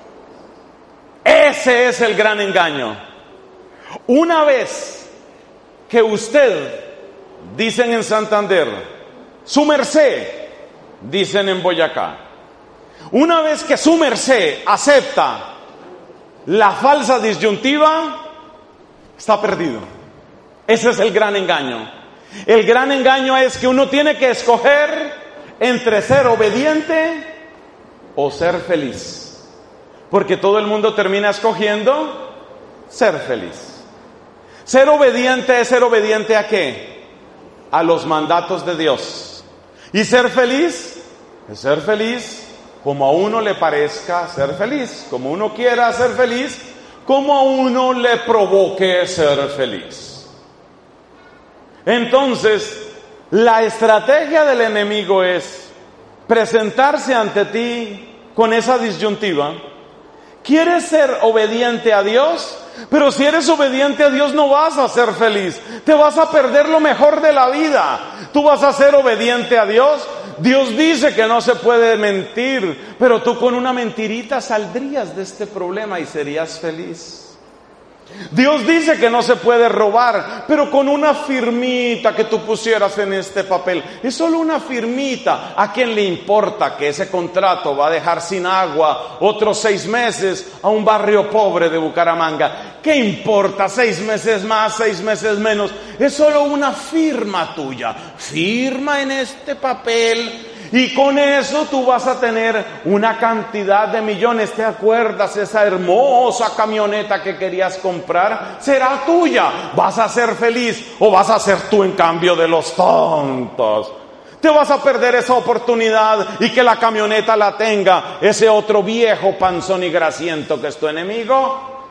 Ese es el gran engaño. Una vez que usted, dicen en Santander, su merced, dicen en Boyacá, una vez que su merced acepta la falsa disyuntiva, está perdido. Ese es el gran engaño. El gran engaño es que uno tiene que escoger entre ser obediente o ser feliz. Porque todo el mundo termina escogiendo ser feliz. Ser obediente es ser obediente ¿a qué? A los mandatos de Dios. Y ser feliz es ser feliz como a uno le parezca ser feliz, como uno quiera ser feliz, como a uno le provoque ser feliz. Entonces, la estrategia del enemigo es presentarse ante ti con esa disyuntiva. ¿Quieres ser obediente a Dios? Pero si eres obediente a Dios no vas a ser feliz. Te vas a perder lo mejor de la vida. Tú vas a ser obediente a Dios. Dios dice que no se puede mentir, pero tú con una mentirita saldrías de este problema y serías feliz. Dios dice que no se puede robar, pero con una firmita que tú pusieras en este papel, es solo una firmita. ¿A quién le importa que ese contrato va a dejar sin agua otros 6 meses a un barrio pobre de Bucaramanga? ¿Qué importa? 6 meses más, 6 meses menos. Es solo una firma tuya. Firma en este papel. Y con eso tú vas a tener una cantidad de millones. ¿Te acuerdas? Esa hermosa camioneta que querías comprar será tuya. Vas a ser feliz o vas a ser tú en cambio de los tontos. Te vas a perder esa oportunidad y que la camioneta la tenga ese otro viejo panzón y grasiento que es tu enemigo.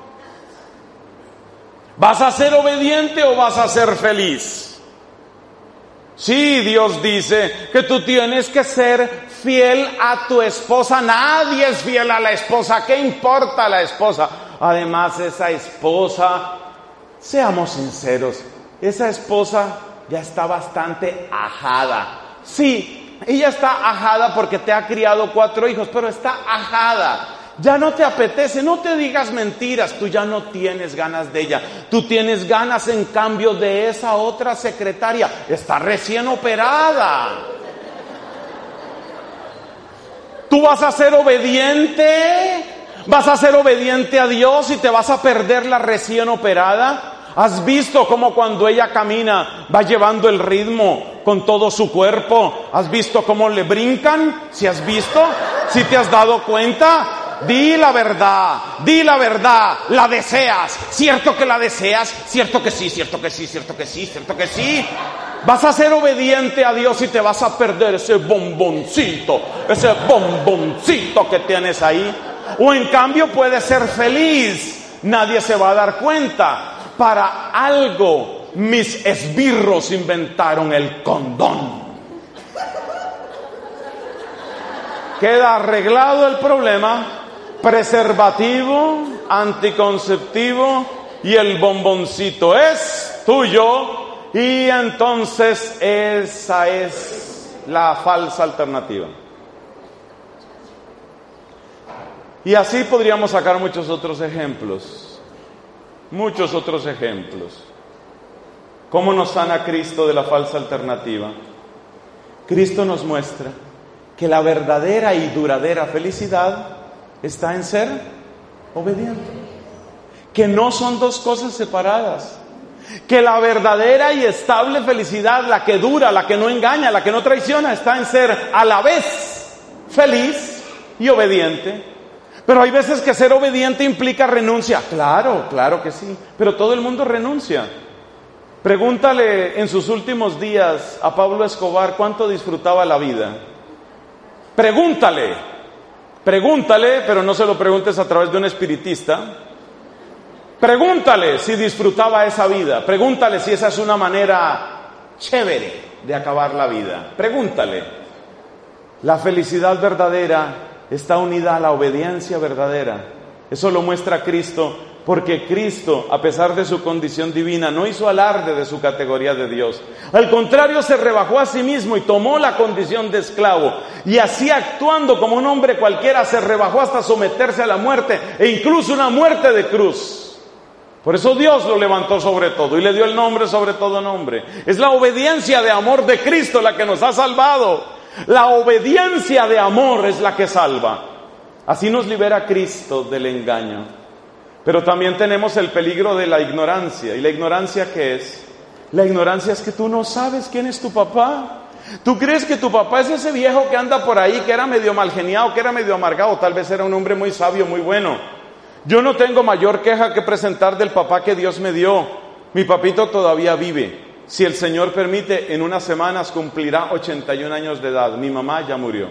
¿Vas a ser obediente o vas a ser feliz? Sí, Dios dice que tú tienes que ser fiel a tu esposa. Nadie es fiel a la esposa. ¿Qué importa la esposa? Además, esa esposa, seamos sinceros, esa esposa ya está bastante ajada. Sí, ella está ajada porque te ha criado 4 hijos, pero está ajada. Ya no te apetece, no te digas mentiras, tú ya no tienes ganas de ella. Tú tienes ganas en cambio de esa otra secretaria, está recién operada. Tú vas a ser obediente a Dios y te vas a perder la recién operada. ¿Has visto cómo cuando ella camina va llevando el ritmo con todo su cuerpo? ¿Has visto cómo le brincan? ¿Si has visto? ¿Si te has dado cuenta? Di la verdad, la deseas. ¿Cierto que la deseas? ¿Cierto que sí, cierto que sí, cierto que sí, cierto que sí? Vas a ser obediente a Dios y te vas a perder ese bomboncito que tienes ahí. O en cambio puedes ser feliz, nadie se va a dar cuenta. Para algo mis esbirros inventaron el condón. Queda arreglado el problema, preservativo, anticonceptivo y el bomboncito es tuyo y entonces esa es la falsa alternativa. Y así podríamos sacar muchos otros ejemplos. ¿Cómo nos sana Cristo de la falsa alternativa? Cristo nos muestra que la verdadera y duradera felicidad está en ser obediente. Que no son dos cosas separadas. Que la verdadera y estable felicidad, la que dura, la que no engaña, la que no traiciona, está en ser a la vez feliz y obediente. Pero hay veces que ser obediente implica renuncia. Claro que sí. Pero todo el mundo renuncia. Pregúntale en sus últimos días a Pablo Escobar cuánto disfrutaba la vida. Pregúntale, pero no se lo preguntes a través de un espiritista. Pregúntale si disfrutaba esa vida. Pregúntale si esa es una manera chévere de acabar la vida. Pregúntale. La felicidad verdadera está unida a la obediencia verdadera. Eso lo muestra Cristo, porque Cristo, a pesar de su condición divina, no hizo alarde de su categoría de Dios. Al contrario, se rebajó a sí mismo y tomó la condición de esclavo. Y así, actuando como un hombre cualquiera, se rebajó hasta someterse a la muerte, e incluso una muerte de cruz. Por eso Dios lo levantó sobre todo y le dio el nombre sobre todo nombre. Es la obediencia de amor de Cristo la que nos ha salvado. La obediencia de amor es la que salva. Así nos libera Cristo del engaño. Pero también tenemos el peligro de la ignorancia. ¿Y la ignorancia qué es? La ignorancia es que tú no sabes quién es tu papá. Tú crees que tu papá es ese viejo que anda por ahí, que era medio malgeniado, que era medio amargado. Tal vez era un hombre muy sabio, muy bueno. Yo no tengo mayor queja que presentar del papá que Dios me dio. Mi papito todavía vive. Si el Señor permite, en unas semanas cumplirá 81 años de edad. Mi mamá ya murió.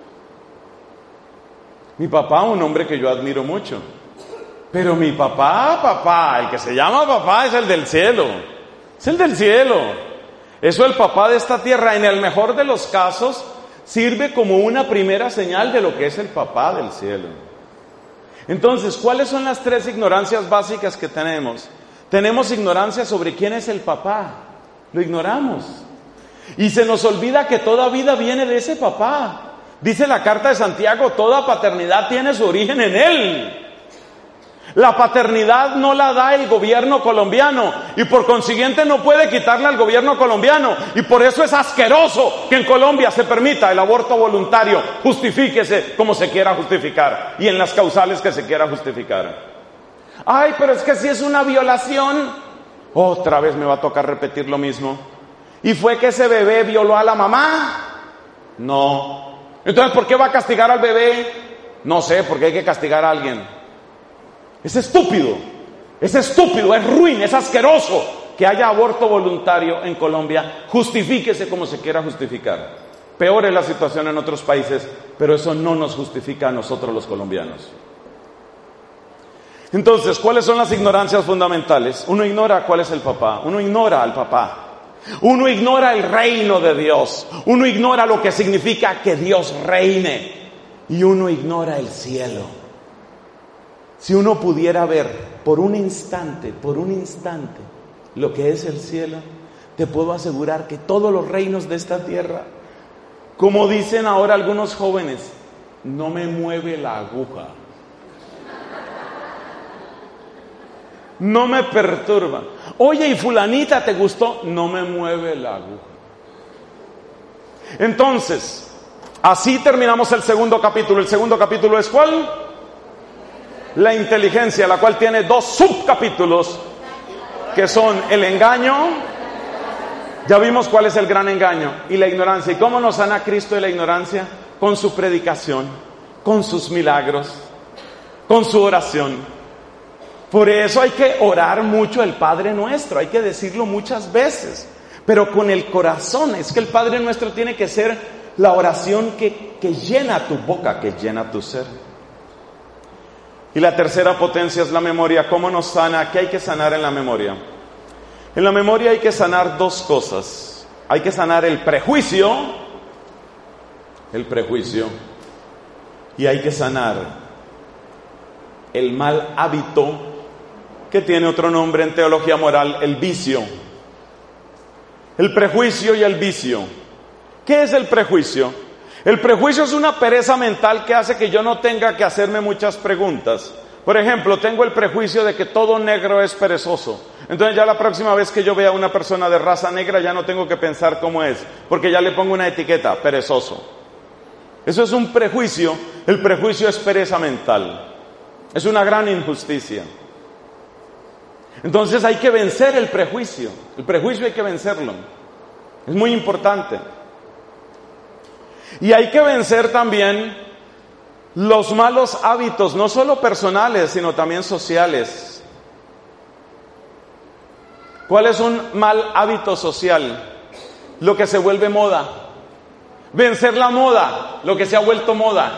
Mi papá, un hombre que yo admiro mucho. Pero mi papá, el que se llama papá es el del cielo. Es el del cielo. Eso, el papá de esta tierra, en el mejor de los casos, sirve como una primera señal de lo que es el papá del cielo. Entonces, ¿cuáles son las tres ignorancias básicas que tenemos? Tenemos ignorancia sobre quién es el papá. Lo ignoramos. Y se nos olvida que toda vida viene de ese papá. Dice la carta de Santiago, toda paternidad tiene su origen en él. La paternidad no la da el gobierno colombiano y por consiguiente no puede quitarle al gobierno colombiano. Y por eso es asqueroso que en Colombia se permita el aborto voluntario. Justifíquese como se quiera justificar y en las causales que se quiera justificar. Ay, pero es que si es una violación... Otra vez me va a tocar repetir lo mismo. ¿Y fue que ese bebé violó a la mamá? No. Entonces, ¿por qué va a castigar al bebé? No sé, porque hay que castigar a alguien. Es estúpido, es ruin, es asqueroso que haya aborto voluntario en Colombia. Justifíquese como se quiera justificar. Peor es la situación en otros países, pero eso no nos justifica a nosotros los colombianos. Entonces, ¿cuáles son las ignorancias fundamentales? Uno ignora cuál es el papá, uno ignora al papá, uno ignora el reino de Dios, uno ignora lo que significa que Dios reine y uno ignora el cielo. Si uno pudiera ver por un instante, lo que es el cielo, te puedo asegurar que todos los reinos de esta tierra, como dicen ahora algunos jóvenes, no me mueve la aguja. No me perturba. Oye, ¿y fulanita te gustó? No me mueve la aguja. Entonces, así terminamos el segundo capítulo. ¿El segundo capítulo es cuál? La inteligencia, la cual tiene dos subcapítulos. que son el engaño. Ya vimos cuál es el gran engaño, y la ignorancia. ¿Y cómo nos sana Cristo de la ignorancia? Con su predicación, con sus milagros, con su oración. Por eso hay que orar mucho el Padre Nuestro, hay que decirlo muchas veces, pero con el corazón. Es que el Padre Nuestro tiene que ser la oración que llena tu boca, que llena tu ser. Y la tercera potencia es la memoria. ¿Cómo nos sana? ¿Qué hay que sanar en la memoria? En la memoria hay que sanar dos cosas. Hay que sanar el prejuicio, y hay que sanar el mal hábito, que tiene otro nombre en teología moral, el vicio. El prejuicio y el vicio. ¿Qué es el prejuicio? El prejuicio es una pereza mental que hace que yo no tenga que hacerme muchas preguntas. Por ejemplo, tengo el prejuicio de que todo negro es perezoso. Entonces ya la próxima vez que yo vea a una persona de raza negra ya no tengo que pensar cómo es, porque ya le pongo una etiqueta, perezoso. Eso es un prejuicio. El prejuicio es pereza mental. Es una gran injusticia. Entonces hay que vencer el prejuicio. El prejuicio hay que vencerlo. Es muy importante. Y hay que vencer también los malos hábitos, no solo personales, sino también sociales. ¿Cuál es un mal hábito social? Lo que se vuelve moda. Vencer la moda, lo que se ha vuelto moda.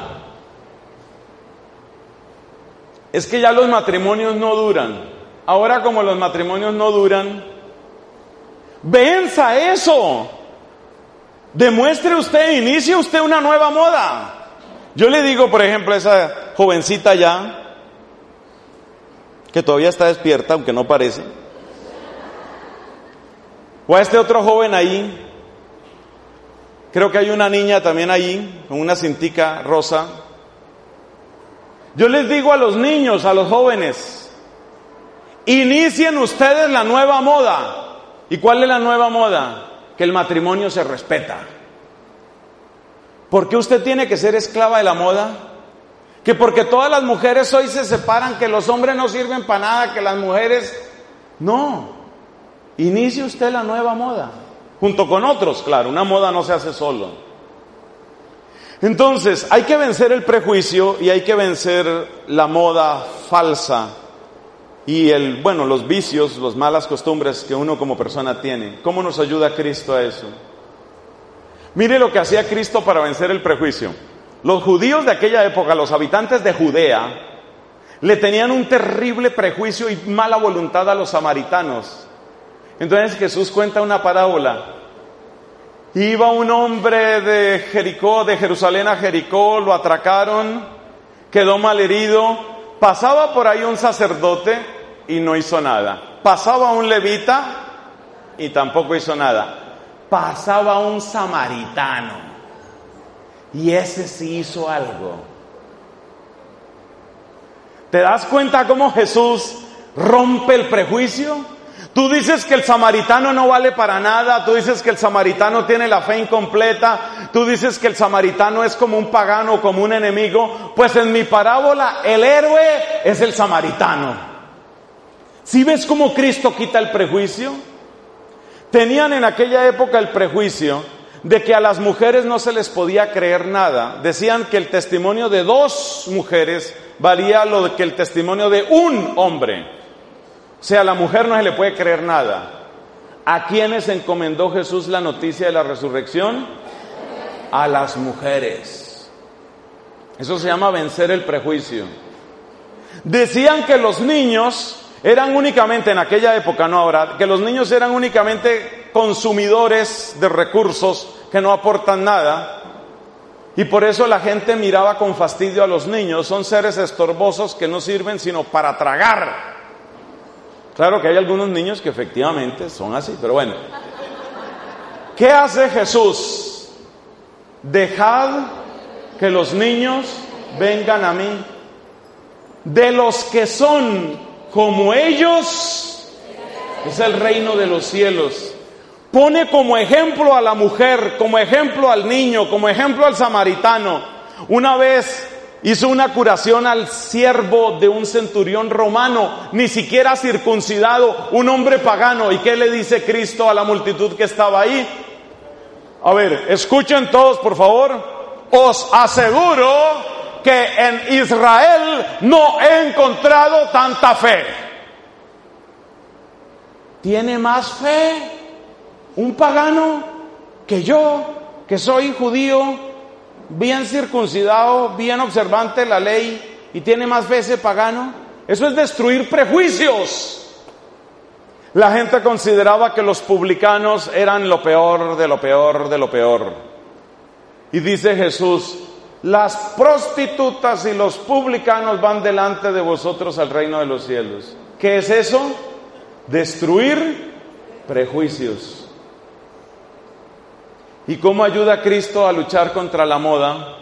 Es que ya los matrimonios no duran. Ahora, como los matrimonios no duran, venza eso. Demuestre usted, inicie usted una nueva moda. Yo le digo, por ejemplo, a esa jovencita ya, que todavía está despierta, aunque no parece, o a este otro joven ahí, creo que hay una niña también ahí, con una cintica rosa. Yo les digo a los niños, a los jóvenes, inicien ustedes la nueva moda. ¿Y cuál es la nueva moda? Que el matrimonio se respeta. ¿Por qué usted tiene que ser esclava de la moda? Que porque todas las mujeres hoy se separan, que los hombres no sirven para nada, que las mujeres... No, inicie usted la nueva moda, junto con otros, claro, una moda no se hace solo. Entonces, hay que vencer el prejuicio y hay que vencer la moda falsa y los vicios, las malas costumbres que uno como persona tiene. ¿Cómo nos ayuda Cristo a eso? Mire lo que hacía Cristo para vencer el prejuicio. Los judíos de aquella época, los habitantes de Judea, le tenían un terrible prejuicio y mala voluntad a los samaritanos. Entonces Jesús cuenta una parábola. Iba un hombre de Jericó, de Jerusalén a Jericó, lo atracaron, quedó malherido. Pasaba por ahí un sacerdote y no hizo nada. Pasaba un levita y tampoco hizo nada. Pasaba un samaritano y ese sí hizo algo. ¿Te das cuenta cómo Jesús rompe el prejuicio? Tú dices que el samaritano no vale para nada, tú dices que el samaritano tiene la fe incompleta, tú dices que el samaritano es como un pagano, como un enemigo. Pues en mi parábola el héroe es el samaritano. ¿Sí ves cómo Cristo quita el prejuicio? Tenían en aquella época el prejuicio de que a las mujeres no se les podía creer nada. Decían que el testimonio de 2 mujeres valía lo que el testimonio de un hombre. O sea, a la mujer no se le puede creer nada. ¿A quiénes encomendó Jesús la noticia de la resurrección? A las mujeres. Eso se llama vencer el prejuicio. Decían que los niños eran únicamente, en aquella época, no ahora, que los niños eran únicamente consumidores de recursos que no aportan nada. Y por eso la gente miraba con fastidio a los niños. Son seres estorbosos que no sirven sino para tragar. Claro que hay algunos niños que efectivamente son así, pero bueno. ¿Qué hace Jesús? Dejad que los niños vengan a mí. De los que son como ellos, es el reino de los cielos. Pone como ejemplo a la mujer, como ejemplo al niño, como ejemplo al samaritano. Una vez hizo una curación al siervo de un centurión romano, ni siquiera circuncidado, un hombre pagano. ¿Y qué le dice Cristo a la multitud que estaba ahí? A ver, escuchen todos, por favor. Os aseguro que en Israel no he encontrado tanta fe. ¿Tiene más fe un pagano que yo, que soy judío, bien circuncidado, bien observante de la ley, y tiene más fe ese pagano? Eso es destruir prejuicios. La gente consideraba que los publicanos eran lo peor de lo peor de lo peor. Y dice Jesús: las prostitutas y los publicanos van delante de vosotros al reino de los cielos. ¿Qué es eso? Destruir prejuicios. ¿Y cómo ayuda a Cristo a luchar contra la moda?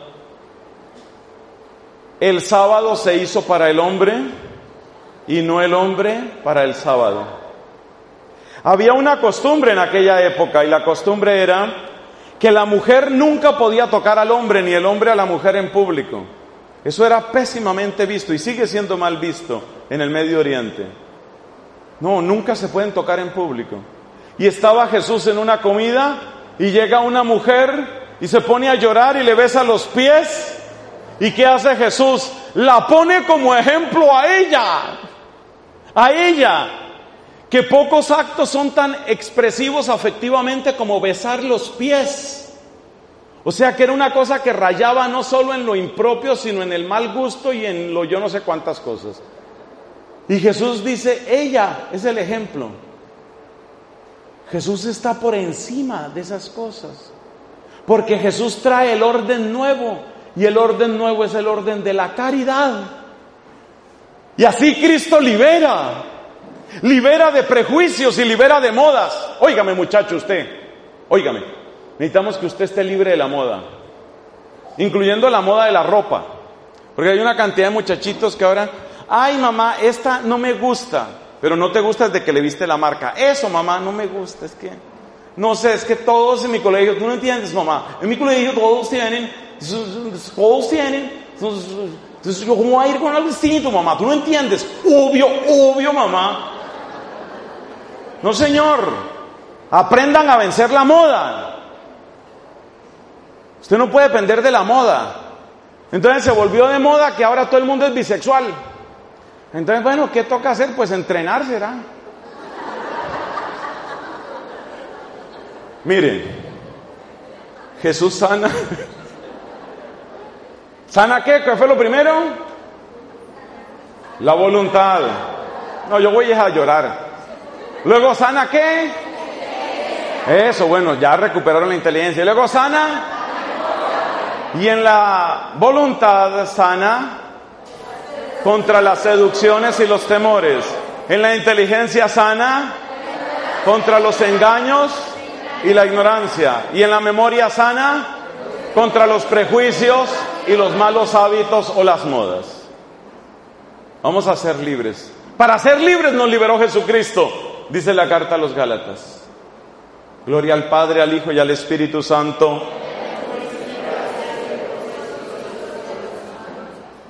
El sábado se hizo para el hombre y no el hombre para el sábado. Había una costumbre en aquella época, y la costumbre era que la mujer nunca podía tocar al hombre ni el hombre a la mujer en público. Eso era pésimamente visto y sigue siendo mal visto en el Medio Oriente. No, nunca se pueden tocar en público. Y estaba Jesús en una comida y llega una mujer y se pone a llorar y le besa los pies. ¿Y qué hace Jesús? La pone como ejemplo a ella. A ella. Que pocos actos son tan expresivos afectivamente como besar los pies. O sea que era una cosa que rayaba no solo en lo impropio, sino en el mal gusto y en lo yo no sé cuántas cosas. Y Jesús dice, ella es el ejemplo. Jesús está por encima de esas cosas. Porque Jesús trae el orden nuevo. Y el orden nuevo es el orden de la caridad. Y así Cristo libera. Libera de prejuicios y libera de modas. Óigame, muchacho, usted. Óigame. Necesitamos que usted esté libre de la moda. Incluyendo la moda de la ropa. Porque hay una cantidad de muchachitos que ahora... Ay, mamá, esta no me gusta. Pero no te gusta desde que le viste la marca. Eso, mamá, no me gusta. Es que... No sé, es que todos en mi colegio... Tú no entiendes, mamá. En mi colegio todos tienen... Entonces yo, ¿cómo voy a ir con algo distinto, mamá? Tú no entiendes. Obvio, mamá. No, señor. Aprendan a vencer la moda. Usted no puede depender de la moda. Entonces se volvió de moda que ahora todo el mundo es bisexual. Entonces, bueno, ¿qué toca hacer? Pues entrenar, ¿será? Miren, Jesús sana. ¿Sana qué? ¿Qué fue lo primero? La voluntad. No, yo voy a llorar. Luego, ¿sana qué? Eso, bueno, ya recuperaron la inteligencia. Y luego, ¿sana? Y en la voluntad sana contra las seducciones y los temores. En la inteligencia sana contra los engaños y la ignorancia. Y en la memoria sana contra los prejuicios y los malos hábitos o las modas. Vamos a ser libres. Para ser libres nos liberó Jesucristo, dice la carta a los Gálatas. Gloria al Padre, al Hijo y al Espíritu Santo,